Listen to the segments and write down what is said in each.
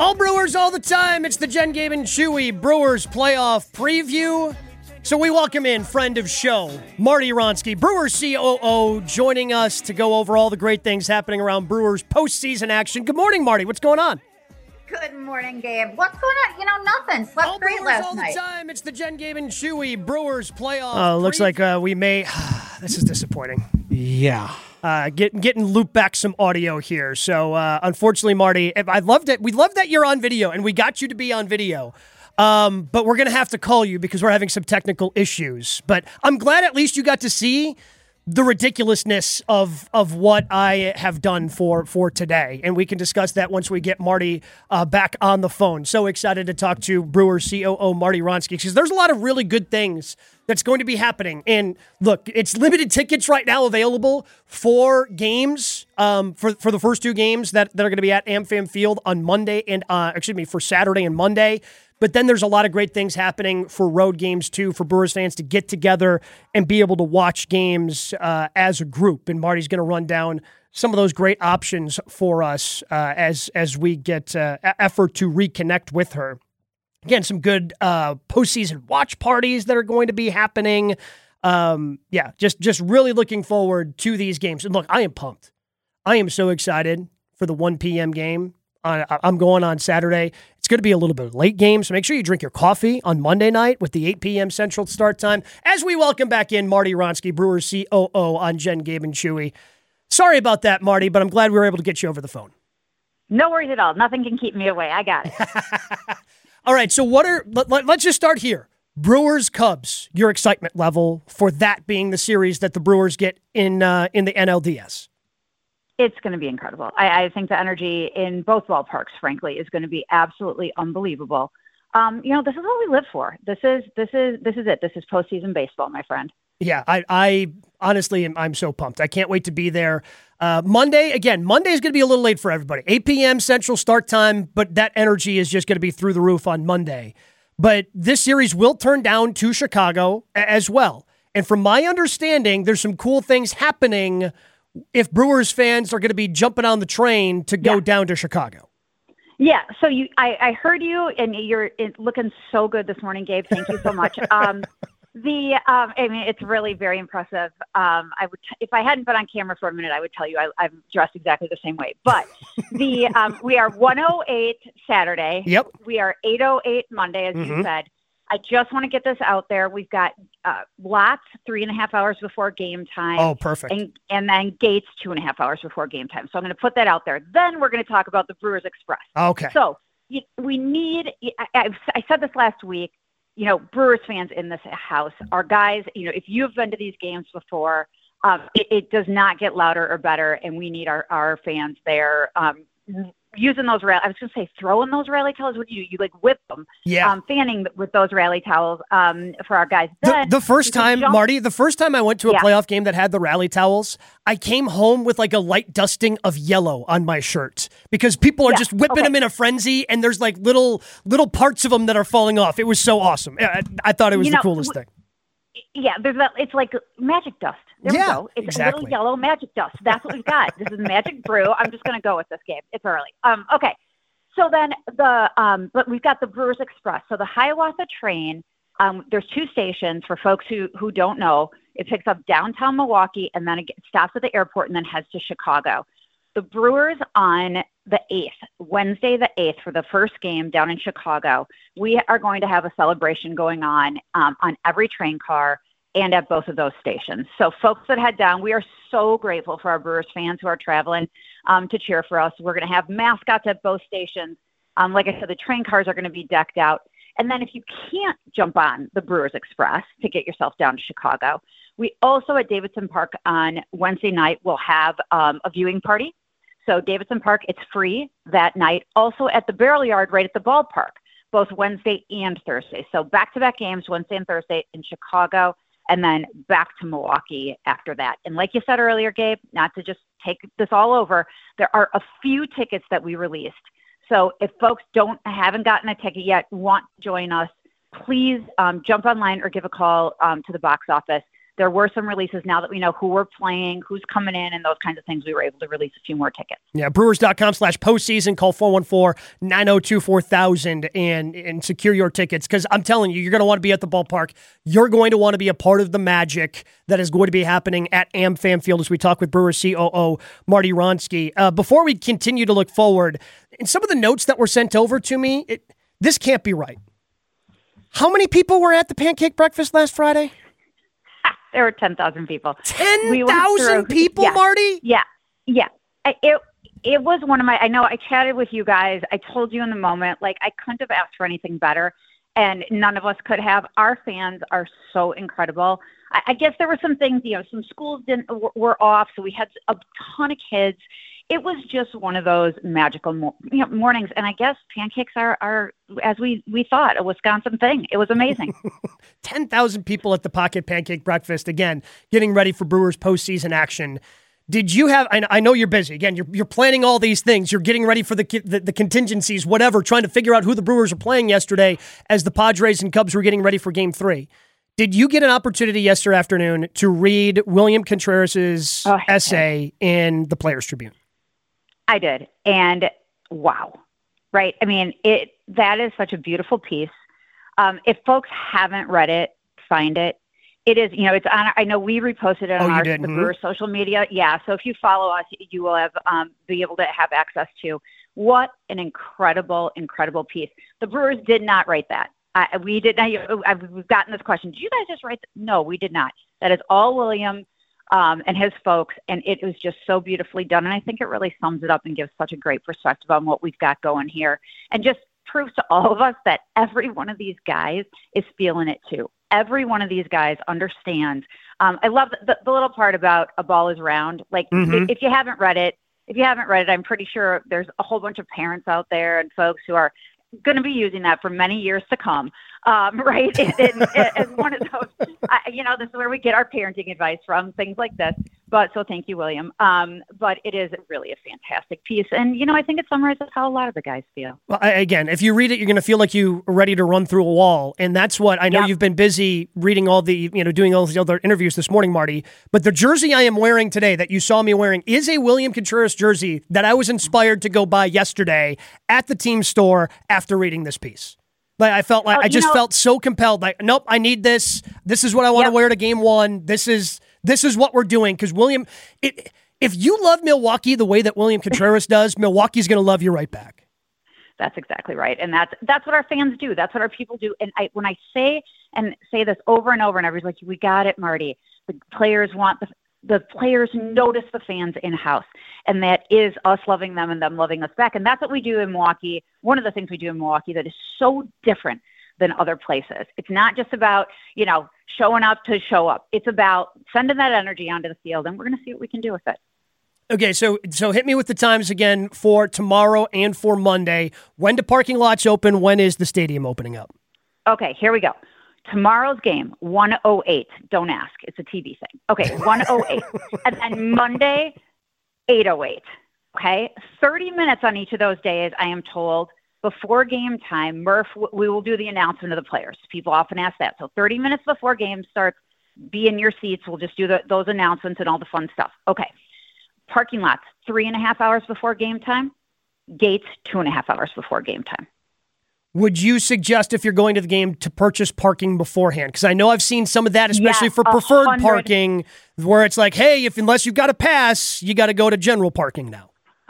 All Brewers all the time. It's the Jen, Gabe, and Chewy Brewers playoff preview. So we welcome in friend of show, Marty Wronski, Brewers COO, joining us to go over all the great things happening around Brewers postseason action. Good morning, Marty. What's going on? Good morning, Gabe. What's going on? Nothing. Slept all great Brewers last all night. the time. It's the Jen, Gabe, and Chewy Brewers playoff. Looks like we may. This is disappointing. Yeah. Getting looped back some audio here. So unfortunately, Marty, I loved it. We love that you're on video, and we got you to be on video. But we're going to have to call you because we're having some technical issues. But I'm glad at least you got to see the ridiculousness of what I have done for today. And we can discuss that once we get Marty back on the phone. So excited to talk to Brewers COO Marty Wronski because there's a lot of really good things that's going to be happening. And look, it's limited tickets right now available for games, for the first two games that are going to be at AmFam Field on Monday and, for Saturday and Monday. But then there's a lot of great things happening for road games, too, for Brewers fans to get together and be able to watch games as a group. And Marty's going to run down some of those great options for us as we get effort to reconnect with her. Again, some good postseason watch parties that are going to be happening. Just really looking forward to these games. And look, I am pumped. I am so excited for the 1 p.m. game. I'm going on Saturday. It's going to be a little bit of a late game, so make sure you drink your coffee on Monday night with the 8 p.m. Central start time. As we welcome back in Marty Wronski, Brewers COO on Jen, Gabe, and Chewy. Sorry about that, Marty, but I'm glad we were able to get you over the phone. No worries at all. Nothing can keep me away. I got it. All right, so let's just start here. Brewers Cubs, your excitement level for that being the series that the Brewers get in the NLDS. It's going to be incredible. I think the energy in both ballparks, frankly, is going to be absolutely unbelievable. This is what we live for. This is it. This is postseason baseball, my friend. Yeah, I honestly I'm so pumped. I can't wait to be there. Monday is going to be a little late for everybody. 8 p.m. Central start time, but that energy is just going to be through the roof on Monday. But this series will turn down to Chicago as well. And from my understanding, there's some cool things happening if Brewers fans are going to be jumping on the train to go down to Chicago. Yeah, so I heard you, and you're looking so good this morning, Gabe. Thank you so much. It's really very impressive. If I hadn't been on camera for a minute, I would tell you I'm dressed exactly the same way. But we are 1:08 Saturday. Yep. We are 8:08 Monday, as you said. I just want to get this out there. We've got lots 3.5 hours before game time. Oh, perfect. And then gates 2.5 hours before game time. So I'm going to put that out there. Then we're going to talk about the Brewers Express. Okay. So we need, I said this last week, Brewers fans in this house are guys, if you've been to these games before, it does not get louder or better. And we need our fans there. Using those I was going to say throwing those rally towels. What do you like whip them? Yeah. Fanning with those rally towels for our guys. The first time, Marty, the first time I went to a playoff game that had the rally towels, I came home with like a light dusting of yellow on my shirt because people are just whipping them in a frenzy, and there's like little parts of them that are falling off. It was so awesome. I thought it was the coolest thing. Yeah, it's like magic dust. There we go. It's exactly. A little yellow magic dust. That's what we've got. This is Magic Brew. I'm just going to go with this, Gabe. It's early. Okay. So then but we've got the Brewers Express. So the Hiawatha train, there's two stations for folks who don't know. It picks up downtown Milwaukee, and then it stops at the airport and then heads to Chicago. The Brewers on the 8th, Wednesday the 8th, for the first game down in Chicago, we are going to have a celebration going on every train car and at both of those stations. So folks that head down, we are so grateful for our Brewers fans who are traveling to cheer for us. We're going to have mascots at both stations. Like I said, the train cars are going to be decked out. And then if you can't jump on the Brewers Express to get yourself down to Chicago, we also at Davidson Park on Wednesday night will have a viewing party. So Davidson Park, it's free that night. Also at the Barrel Yard right at the ballpark, both Wednesday and Thursday. So back-to-back games, Wednesday and Thursday in Chicago, and then back to Milwaukee after that. And like you said earlier, Gabe, not to just take this all over, there are a few tickets that we released. So if folks haven't gotten a ticket yet, want to join us, please jump online or give a call to the box office. there were some releases now that we know who we're playing, who's coming in, and those kinds of things. We were able to release a few more tickets. Yeah, Brewers.com/postseason. Call 414-902-4000 and secure your tickets, because I'm telling you, you're going to want to be at the ballpark. You're going to want to be a part of the magic that is going to be happening at AmFam Field as we talk with Brewers COO Marty Wronski. Before we continue to look forward, in some of the notes that were sent over to me, this can't be right. How many people were at the pancake breakfast last Friday? There were 10,000 people. 10,000 people, yeah. Marty? Yeah. It was one of my, I know I chatted with you guys. I told you in the moment, like, I couldn't have asked for anything better, and none of us could have. Our fans are so incredible. I guess there were some things, some schools were off, so we had a ton of kids. It was just one of those magical mornings, and I guess pancakes are, as we thought, a Wisconsin thing. It was amazing. 10,000 people at the Pocket Pancake Breakfast, again, getting ready for Brewers postseason action. Did you have, I know you're busy, again, you're planning all these things, you're getting ready for the contingencies, whatever, trying to figure out who the Brewers are playing yesterday as the Padres and Cubs were getting ready for Game 3. Did you get an opportunity yesterday afternoon to read William Contreras' essay in the Players Tribune? I did. And wow. Right. I mean, that is such a beautiful piece. If folks haven't read it, find it. It is, it's on, I know we reposted it on the Brewers social media. Yeah. So if you follow us, you will have, be able to have access to what an incredible, incredible piece. The Brewers did not write that. We did not. We've gotten this question. Did you guys just write that? No, we did not. That is all William and his folks, and it was just so beautifully done. And I think it really sums it up and gives such a great perspective on what we've got going here, and just proves to all of us that every one of these guys is feeling it too. Every one of these guys understands. I love the little part about a ball is round. Like, if you haven't read it, I'm pretty sure there's a whole bunch of parents out there and folks who are going to be using that for many years to come, right? As one of those, this is where we get our parenting advice from, things like this. But so thank you, William. But it is really a fantastic piece. And, I think it summarizes how a lot of the guys feel. Well, again, if you read it, you're going to feel like you are ready to run through a wall. And that's what I know. You've been busy reading all the, doing all the other interviews this morning, Marty. But the jersey I am wearing today that you saw me wearing is a William Contreras jersey that I was inspired to go buy yesterday at the team store after reading this piece. Like, I felt like I just felt so compelled. Like, nope, I need this. This is what I want to wear to Game 1. This is what we're doing. Because William, if you love Milwaukee the way that William Contreras does, Milwaukee's going to love you right back. That's exactly right. And that's what our fans do. That's what our people do. And when I say this over and over, and everybody's like, we got it, Marty. The players want the players notice the fans in-house, and that is us loving them and them loving us back. And that's what we do in Milwaukee. One of the things we do in Milwaukee that is so different than other places. It's not just about, showing up to show up. It's about sending that energy onto the field, and we're going to see what we can do with it. Okay, so hit me with the times again for tomorrow and for Monday. When do parking lots open? When is the stadium opening up? Okay, here we go. Tomorrow's game, 1:08. Don't ask. It's a TV thing. Okay, 1:08. And then Monday, 8:08. Okay, 30 minutes on each of those days, I am told, before game time. Murph, we will do the announcement of the players. People often ask that. So 30 minutes before game starts, be in your seats. We'll just do those announcements and all the fun stuff. Okay, parking lots, 3.5 hours before game time. Gates, 2.5 hours before game time. Would you suggest, if you're going to the game, to purchase parking beforehand? Because I know I've seen some of that, especially for preferred parking, where it's like, hey, unless you've got a pass, you got to go to general parking now.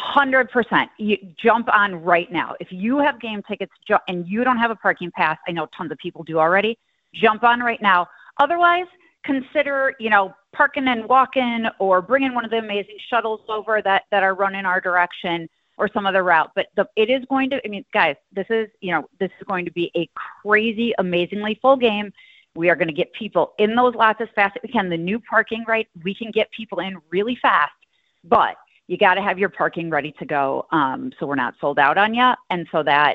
100%. You jump on right now. If you have game tickets and you don't have a parking pass, I know tons of people do already, jump on right now. Otherwise, consider, parking and walking, or bringing one of the amazing shuttles over that are running our direction, or some other route. But it is going to, guys, this is going to be a crazy, amazingly full game. We are going to get people in those lots as fast as we can. The new parking, right, we can get people in really fast, but you got to have your parking ready to go, so we're not sold out on you, and so that,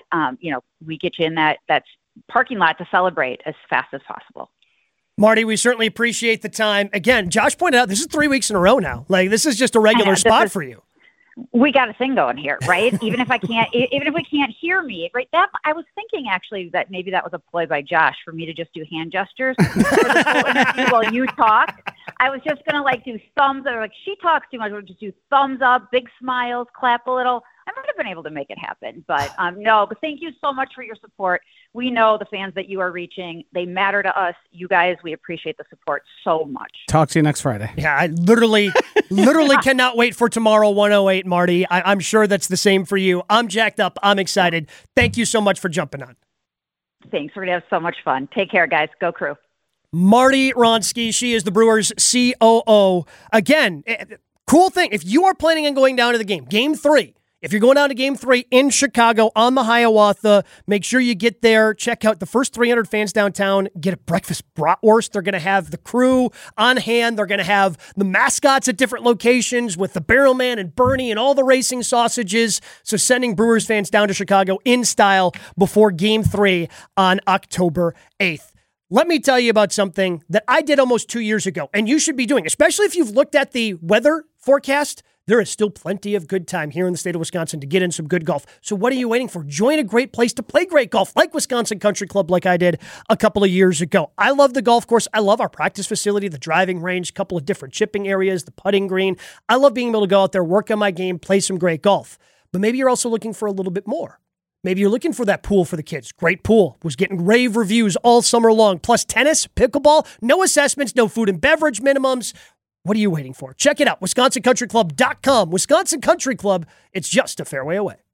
we get you in that parking lot to celebrate as fast as possible. Marty, we certainly appreciate the time. Again, Josh pointed out this is 3 weeks in a row now. Like, this is just a regular spot for you. we got a thing going here, right? Even if we can't hear me, right? That I was thinking actually that maybe that was a ploy by Josh for me to just do hand gestures while you talk. I was just gonna like do thumbs, or like she talks too much. We'll just do thumbs up, big smiles, clap a little. I might have been able to make it happen, but no. But thank you so much for your support. We know the fans that you are reaching; they matter to us. You guys, we appreciate the support so much. Talk to you next Friday. Yeah, I literally cannot wait for tomorrow 108, Marty. I'm sure that's the same for you. I'm jacked up. I'm excited. Thank you so much for jumping on. Thanks. We're gonna have so much fun. Take care, guys. Go Crew. Marty Wronski, she is the Brewers' COO. Again, cool thing. If you are planning on going down to the Game 3. If you're going down to Game 3 in Chicago on the Hiawatha, make sure you get there. Check out the first 300 fans downtown. Get a breakfast bratwurst. They're going to have the crew on hand. They're going to have the mascots at different locations with the Barrelman and Bernie and all the racing sausages. So sending Brewers fans down to Chicago in style before Game 3 on October 8th. Let me tell you about something that I did almost 2 years ago, and you should be doing, especially if you've looked at the weather forecast. There is still plenty of good time here in the state of Wisconsin to get in some good golf. So what are you waiting for? Join a great place to play great golf, like Wisconsin Country Club, like I did a couple of years ago. I love the golf course. I love our practice facility, the driving range, a couple of different chipping areas, the putting green. I love being able to go out there, work on my game, play some great golf. But maybe you're also looking for a little bit more. Maybe you're looking for that pool for the kids. Great pool. Was getting rave reviews all summer long. Plus tennis, pickleball, no assessments, no food and beverage minimums. What are you waiting for? Check it out, WisconsinCountryClub.com. Wisconsin Country Club, it's just a fairway away.